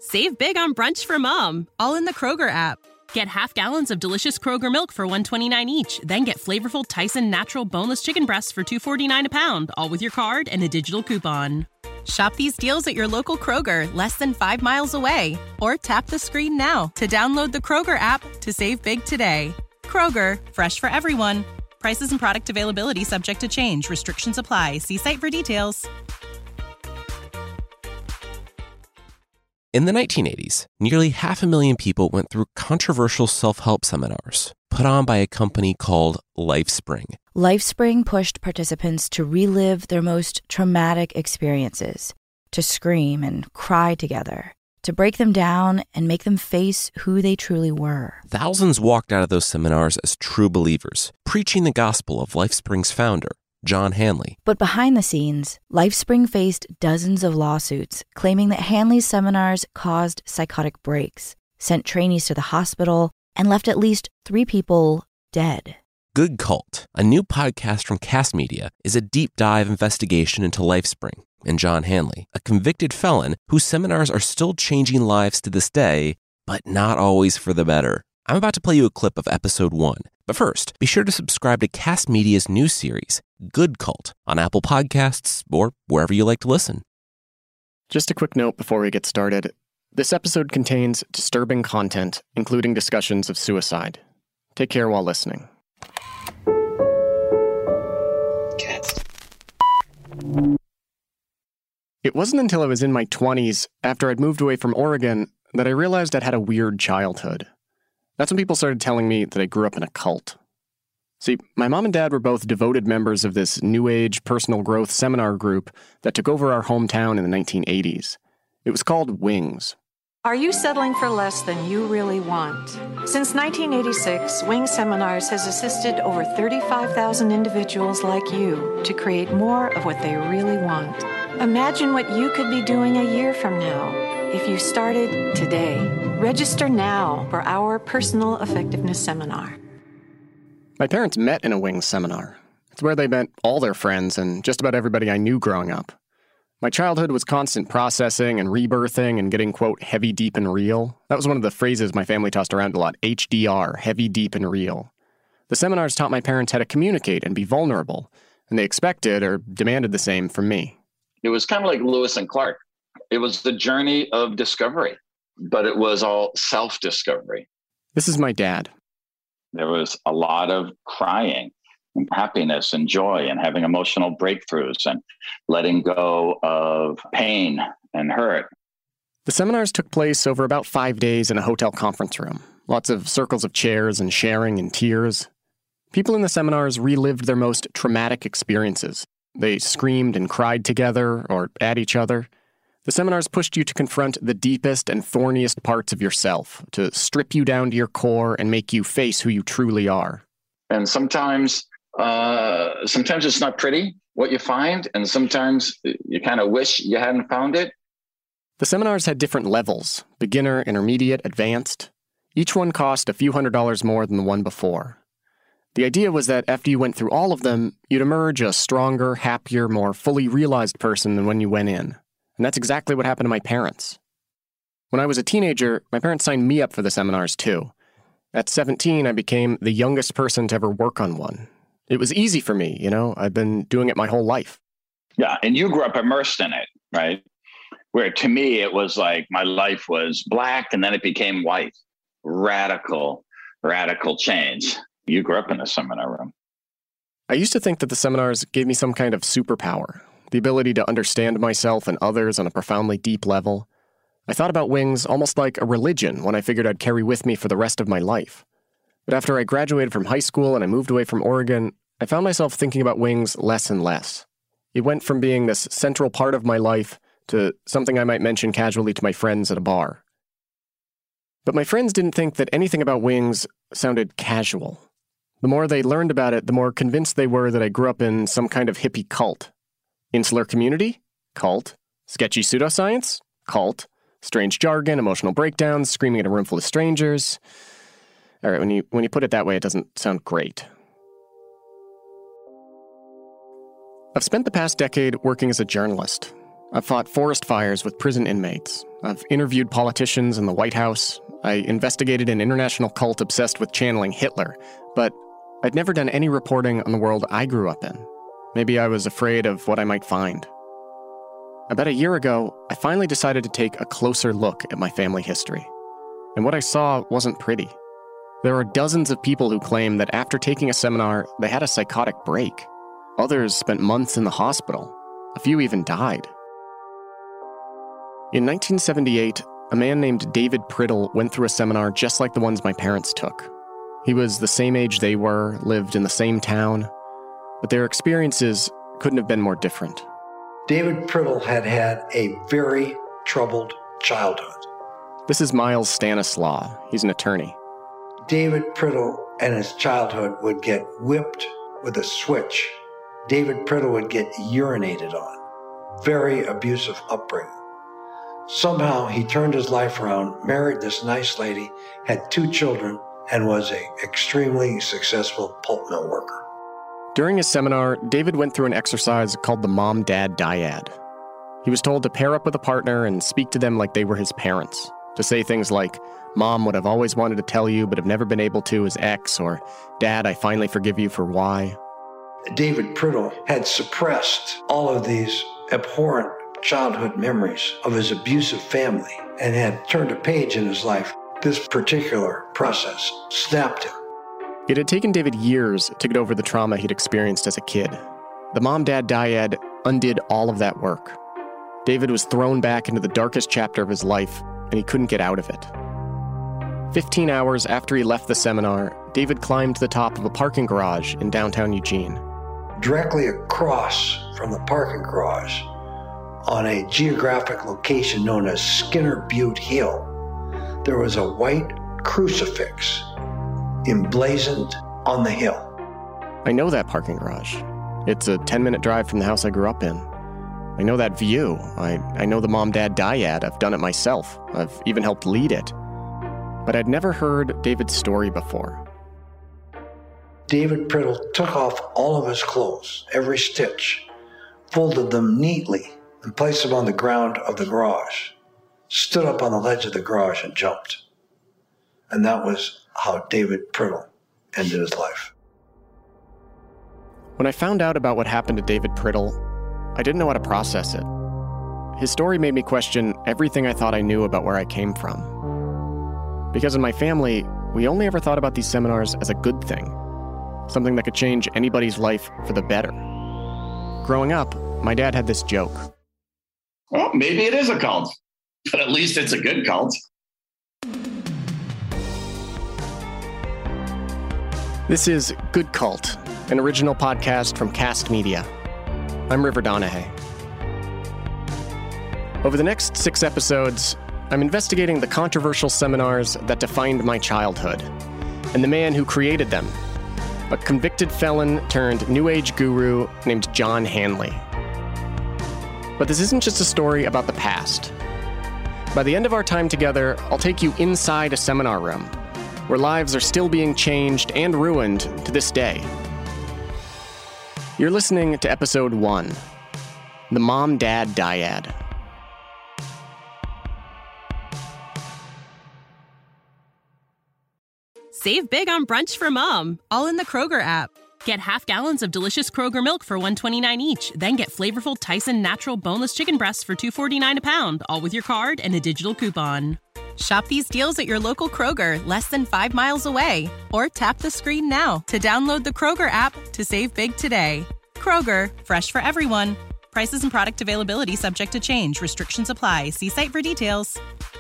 Save big on brunch for mom, all in the Kroger app. Get half gallons of delicious Kroger milk for $1.29 each. Then get flavorful Tyson natural boneless chicken breasts for $2.49 a pound, all with your card and a digital coupon. Shop these deals at your local Kroger, less than 5 miles away. Or tap the screen now to download the Kroger app to save big today. Kroger, fresh for everyone. Prices and product availability subject to change. Restrictions apply. See site for details. In the 1980s, nearly 500,000 people went through controversial self-help seminars put on by a company called LifeSpring. LifeSpring pushed participants to relive their most traumatic experiences, to scream and cry together, to break them down and make them face who they truly were. Thousands walked out of those seminars as true believers, preaching the gospel of LifeSpring's founder, John Hanley. But behind the scenes, LifeSpring faced dozens of lawsuits claiming that Hanley's seminars caused psychotic breaks, sent trainees to the hospital, and left at least 3 people dead. Good Cult, a new podcast from Cast Media, is a deep dive investigation into LifeSpring and John Hanley, a convicted felon whose seminars are still changing lives to this day, but not always for the better. I'm about to play you a clip of episode 1. But first, be sure to subscribe to Cast Media's new series, Good Cult, on Apple Podcasts or wherever you like to listen. Just a quick note before we get started. This episode contains disturbing content, including discussions of suicide. Take care while listening. Cats. It wasn't until I was in my 20s, after I'd moved away from Oregon, that I realized I'd had a weird childhood. That's when people started telling me that I grew up in a cult. See, my mom and dad were both devoted members of this New Age personal growth seminar group that took over our hometown in the 1980s. It was called Wings. Are you settling for less than you really want? Since 1986, Wings Seminars has assisted over 35,000 individuals like you to create more of what they really want. Imagine what you could be doing a year from now if you started today. Register now for our Personal Effectiveness Seminar. My parents met in a Wings seminar. It's where they met all their friends and just about everybody I knew growing up. My childhood was constant processing and rebirthing and getting, quote, heavy, deep, and real. That was one of the phrases my family tossed around a lot, HDR, heavy, deep, and real. The seminars taught my parents how to communicate and be vulnerable, and they expected or demanded the same from me. It was kind of like Lewis and Clark. It was the journey of discovery, but it was all self-discovery. This is my dad. There was a lot of crying and happiness and joy and having emotional breakthroughs and letting go of pain and hurt. The seminars took place over about 5 days in a hotel conference room. Lots of circles of chairs and sharing and tears. People in the seminars relived their most traumatic experiences. They screamed and cried together or at each other. The seminars pushed you to confront the deepest and thorniest parts of yourself, to strip you down to your core and make you face who you truly are. And sometimes it's not pretty what you find, and sometimes you kind of wish you hadn't found it. The seminars had different levels, beginner, intermediate, advanced. Each one cost a few $100s more than the one before. The idea was that after you went through all of them, you'd emerge a stronger, happier, more fully realized person than when you went in. And that's exactly what happened to my parents. When I was a teenager, my parents signed me up for the seminars too. At 17, I became the youngest person to ever work on one. It was easy for me, you know? I've been doing it my whole life. Yeah, and you grew up immersed in it, right? Where to me, it was like my life was black and then it became white. Radical change. You grew up in a seminar room. I used to think that the seminars gave me some kind of superpower, the ability to understand myself and others on a profoundly deep level. I thought about Wings almost like a religion, one I figured I'd carry with me for the rest of my life. But after I graduated from high school and I moved away from Oregon, I found myself thinking about Wings less and less. It went from being this central part of my life to something I might mention casually to my friends at a bar. But my friends didn't think that anything about Wings sounded casual. The more they learned about it, the more convinced they were that I grew up in some kind of hippie cult. Insular community? Cult. Sketchy pseudoscience? Cult. Strange jargon, emotional breakdowns, screaming at a room full of strangers. All right, when you put it that way, it doesn't sound great. I've spent the past decade working as a journalist. I've fought forest fires with prison inmates. I've interviewed politicians in the White House. I investigated an international cult obsessed with channeling Hitler. But I'd never done any reporting on the world I grew up in. Maybe I was afraid of what I might find. About a year ago, I finally decided to take a closer look at my family history. And what I saw wasn't pretty. There are dozens of people who claim that after taking a seminar, they had a psychotic break. Others spent months in the hospital. A few even died. In 1978, a man named David Priddle went through a seminar just like the ones my parents took. He was the same age they were, lived in the same town, but their experiences couldn't have been more different. David Priddle had had a very troubled childhood. This is Miles Stanislaw. He's an attorney. David Priddle and his childhood would get whipped with a switch. David Priddle would get urinated on. Very abusive upbringing. Somehow he turned his life around, married this nice lady, had 2 children, and was an extremely successful pulp mill worker. During his seminar, David went through an exercise called the Mom-Dad Dyad. He was told to pair up with a partner and speak to them like they were his parents, to say things like, "Mom, what I've always wanted to tell you but have never been able to is X," or "Dad, I finally forgive you for Y." David Priddle had suppressed all of these abhorrent childhood memories of his abusive family and had turned a page in his life. This particular process snapped him. It had taken David years to get over the trauma he'd experienced as a kid. The Mom-Dad Dyad undid all of that work. David was thrown back into the darkest chapter of his life, and he couldn't get out of it. 15 hours after he left the seminar, David climbed to the top of a parking garage in downtown Eugene. Directly across from the parking garage, on a geographic location known as Skinner Butte Hill, there was a white crucifix emblazoned on the hill. I know that parking garage. It's a 10-minute drive from the house I grew up in. I know that view. I know the Mom-Dad Dyad. I've done it myself. I've even helped lead it. But I'd never heard David's story before. David Priddle took off all of his clothes, every stitch, folded them neatly, and placed them on the ground of the garage, stood up on the ledge of the garage and jumped. And that was how David Priddle ended his life. When I found out about what happened to David Priddle, I didn't know how to process it. His story made me question everything I thought I knew about where I came from. Because in my family, we only ever thought about these seminars as a good thing, something that could change anybody's life for the better. Growing up, my dad had this joke. Well, maybe it is a cult, but at least it's a good cult. This is Good Cult, an original podcast from Cast Media. I'm River Donahue. Over the next 6 episodes, I'm investigating the controversial seminars that defined my childhood, and the man who created them, a convicted felon turned New Age guru named John Hanley. But this isn't just a story about the past. By the end of our time together, I'll take you inside a seminar room, where lives are still being changed and ruined to this day. You're listening to Episode 1, The Mom-Dad Dyad. Save big on brunch for mom, all in the Kroger app. Get half gallons of delicious Kroger milk for $1.29 each. Then get flavorful Tyson natural boneless chicken breasts for $2.49 a pound, all with your card and a digital coupon. Shop these deals at your local Kroger, less than 5 miles away. Or tap the screen now to download the Kroger app to save big today. Kroger, fresh for everyone. Prices and product availability subject to change. Restrictions apply. See site for details.